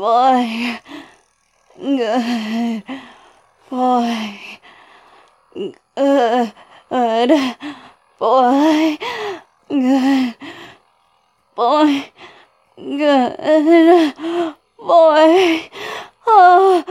boy. Good boy. Good boy. Good boy. Good boy. Oh,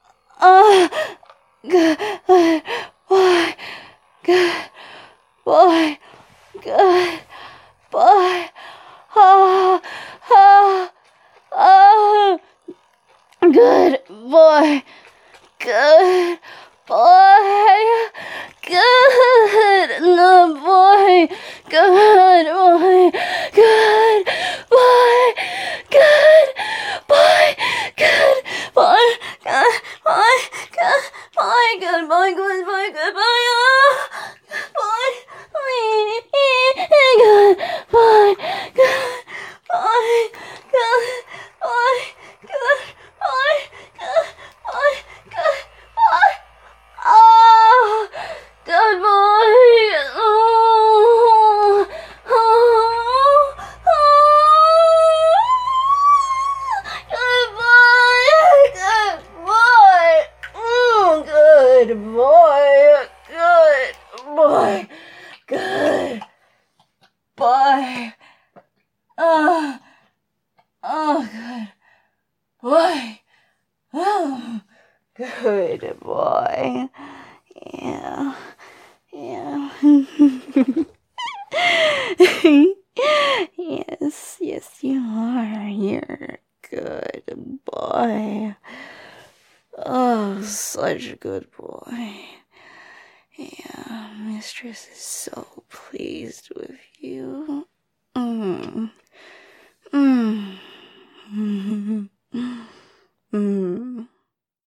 good boy. Good boy. Good boy. Oh, oh, oh. Good boy. Good boy. Good boy. Good boy. Good boy. Good boy. Good boy. Good boy. Good boy. Good boy. Good boy. Good boy. Oh, good boy. Good boy. Good boy. Good boy. Good boy. Good boy. Oh, good boy. Oh, oh, oh. Good boy. Good boy. Good boy. Oh, oh, good boy. Oh, good boy. Yeah. Yeah. Yes, yes, you are. You're a good boy. Oh, such a good boy. Yeah, Mistress is so pleased with you.